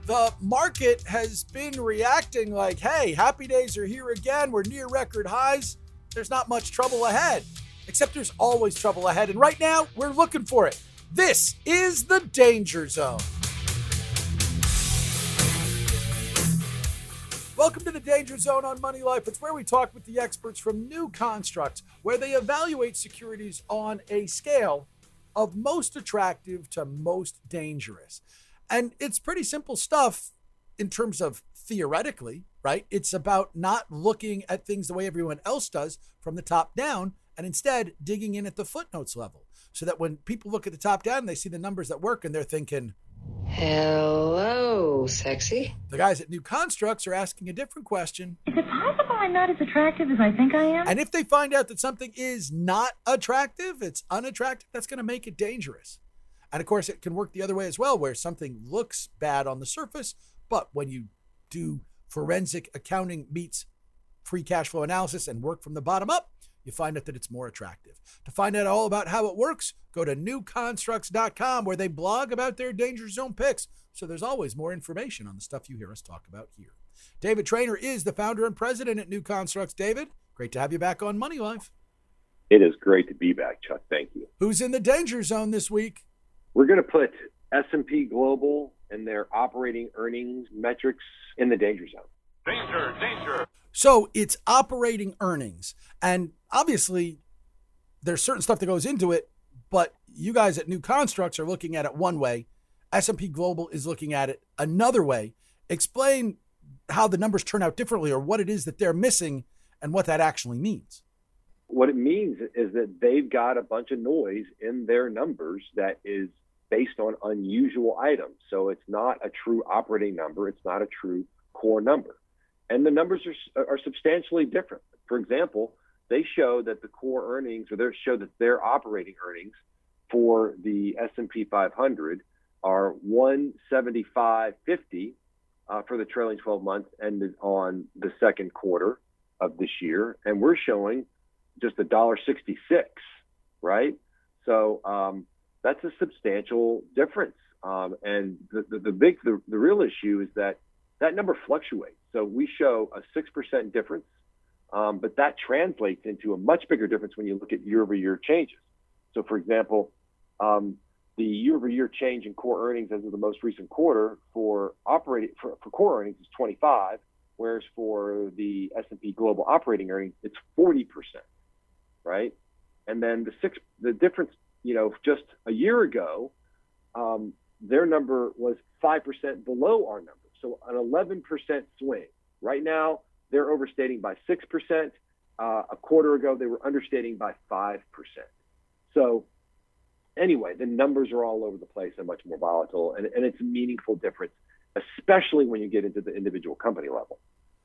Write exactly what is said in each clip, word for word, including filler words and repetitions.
The market has been reacting like, hey, happy days are here again. We're near record highs. There's not much trouble ahead, except there's always trouble ahead. And right now, we're looking for it. This is the Danger Zone. Welcome to the Danger Zone on Money Life. It's where we talk with the experts from New Construct, where they evaluate securities on a scale of most attractive to most dangerous. And it's pretty simple stuff in terms of theoretically, right? It's about not looking at things the way everyone else does from the top down and instead digging in at the footnotes level so that when people look at the top down and they see the numbers that work and they're thinking, hello, sexy. The guys at New Constructs are asking a different question. Is it possible I'm not as attractive as I think I am? And if they find out that something is not attractive, it's unattractive, that's going to make it dangerous. And of course, it can work the other way as well, where something looks bad on the surface, but when you do forensic accounting meets free cash flow analysis and work from the bottom up, you find out that it's more attractive. To find out all about how it works, go to new constructs dot com, where they blog about their Danger Zone picks. So there's always more information on the stuff you hear us talk about here. David Traynor is the founder and president at New Constructs. David, great to have you back on Money Life. It is great to be back, Chuck. Thank you. Who's in the Danger Zone this week? We're going to put S and P Global and their operating earnings metrics in the danger zone. Danger, danger. So it's operating earnings. And obviously, there's certain stuff that goes into it, but you guys at New Constructs are looking at it one way. S and P Global is looking at it another way. Explain how the numbers turn out differently or what it is that they're missing and what that actually means. What it means is that they've got a bunch of noise in their numbers that is based on unusual items. So it's not a true operating number. It's not a true core number. And the numbers are, are substantially different. For example, they show that the core earnings, or they show that their operating earnings for the S and P five hundred are one seventy-five fifty uh, for the trailing twelve months ended on the second quarter of this year. And we're showing just one dollar sixty-six, right? So um, that's a substantial difference. Um, and the, the, the big, the, the real issue is that that number fluctuates. So we show a six percent difference, um, but that translates into a much bigger difference when you look at year-over-year changes. So for example, um, the year-over-year change in core earnings as of the most recent quarter for operating for, for core earnings is twenty-five, whereas for the S and P Global operating earnings, it's forty percent, right? And then the six, the difference, you know, just a year ago, um, their number was five percent below our number. So an eleven percent swing. Right now, they're overstating by six percent. Uh, a quarter ago, they were understating by five percent. So anyway, the numbers are all over the place and much more volatile. And, and it's a meaningful difference, especially when you get into the individual company level.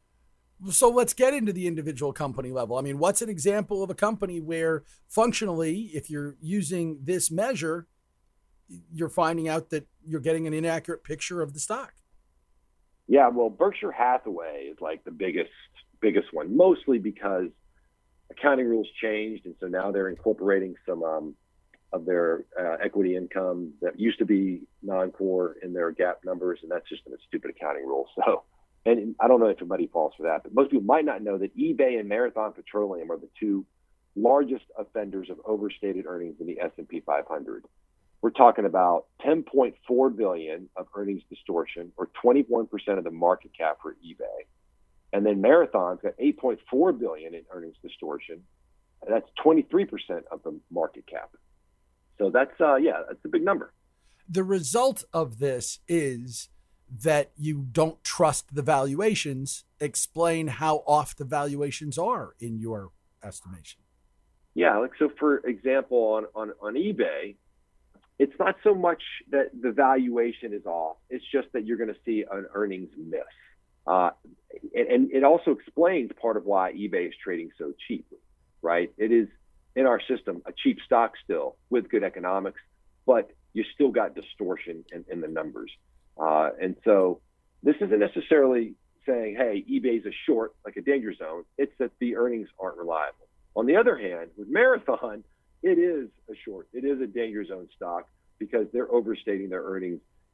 So let's get into the individual company level. I mean, what's an example of a company where functionally, if you're using this measure, you're finding out that you're getting an inaccurate picture of the stock? Yeah, well, Berkshire Hathaway is like the biggest, biggest one, mostly because accounting rules changed. And so now they're incorporating some um, of their uh, equity income that used to be non-core in their GAAP numbers. And that's just a stupid accounting rule. So, and I don't know if everybody falls for that, but most people might not know that eBay and Marathon Petroleum are the two largest offenders of overstated earnings in the S and P five hundred. We're talking about ten point four billion dollars of earnings distortion, or twenty-one percent of the market cap for eBay. And then Marathon's got eight point four billion dollars in earnings distortion. And that's twenty-three percent of the market cap. So that's, uh, yeah, that's a big number. The result of this is that you don't trust the valuations. Explain how off the valuations are in your estimation. Yeah, like so for example, on, on, on eBay, it's not so much that the valuation is off. It's just that you're going to see an earnings miss. Uh, and, and it also explains part of why eBay is trading so cheap, right? It is, in our system, a cheap stock still with good economics, but you still got distortion in, in the numbers. Uh, and so this isn't necessarily saying, hey, eBay's a short, like a danger zone. It's that the earnings aren't reliable. On the other hand, with Marathon, it is a short. It is a danger zone stock because they're overstating their earnings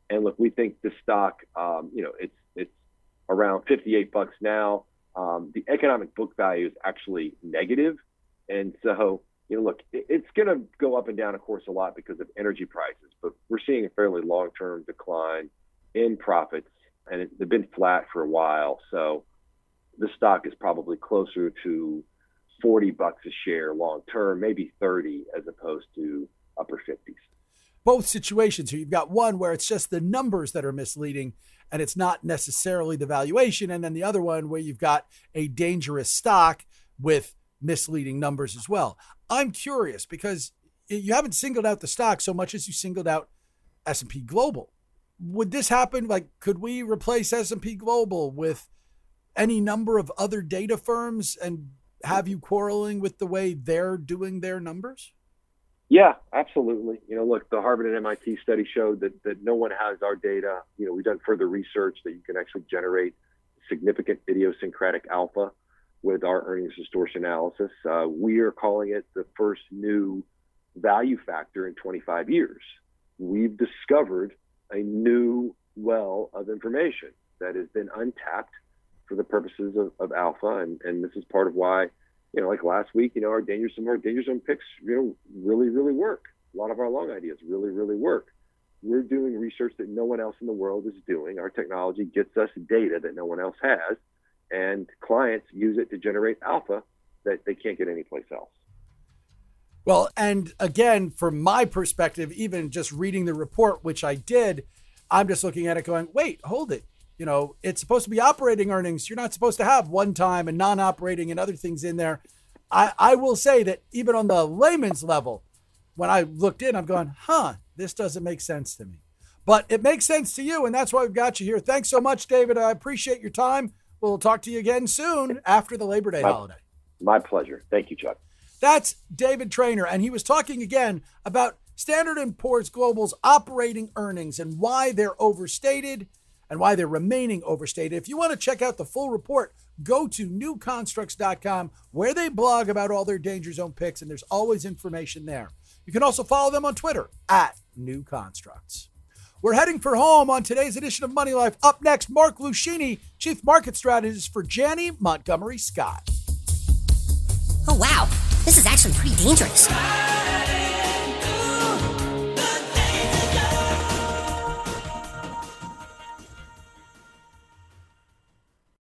And look, we think the stock, um, you know, it's it's around fifty-eight bucks now. Um, the economic book value is actually negative, and so you know, look, it, it's going to go up and down, of course, a lot because of energy prices. But we're seeing a fairly long-term decline in profits, and it, they've been flat for a while. So the stock is probably closer to forty bucks a share long term, maybe thirty as opposed to upper fifties. Both situations here, you've got one where it's just the numbers that are misleading and it's not necessarily the valuation. And then the other one where you've got a dangerous stock with misleading numbers as well. I'm curious because you haven't singled out the stock so much as you singled out S and P Global. Would this happen? Like, could we replace S and P Global with any number of other data firms and have you quarreling with the way they're doing their numbers? Yeah, absolutely. You know, look, the Harvard and M I T study showed that that no one has our data. You know, we've done further research that you can actually generate significant idiosyncratic alpha with our earnings distortion analysis. Uh, we are calling it the first new value factor in twenty-five years. We've discovered a new well of information that has been untapped for the purposes of, of alpha. And, and this is part of why, you know, like last week, you know, our danger, some of our danger zone picks, you know, really, really work. A lot of our long ideas really, really work. We're doing research that no one else in the world is doing. Our technology gets us data that no one else has, and clients use it to generate alpha that they can't get anyplace else. Well, and again, from my perspective, even just reading the report, which I did, I'm just looking at it going, wait, hold it. You know, it's supposed to be operating earnings. You're not supposed to have one time and non-operating and other things in there. I, I will say that even on the layman's level, when I looked in, I'm going, huh, this doesn't make sense to me. But it makes sense to you, and that's why we've got you here. Thanks so much, David. I appreciate your time. We'll talk to you again soon after the Labor Day my, holiday. My pleasure. Thank you, Chuck. That's David Traynor, and he was talking again about Standard and Poor's Global's operating earnings and why they're overstated and why they're remaining overstated. If you want to check out the full report, go to new constructs dot com where they blog about all their danger zone picks, and there's always information there. You can also follow them on Twitter at New Constructs. We're heading for home on today's edition of Money Life. Up next, Mark Lucchini, Chief Market Strategist for Janney Montgomery Scott. Oh, wow. This is actually pretty dangerous.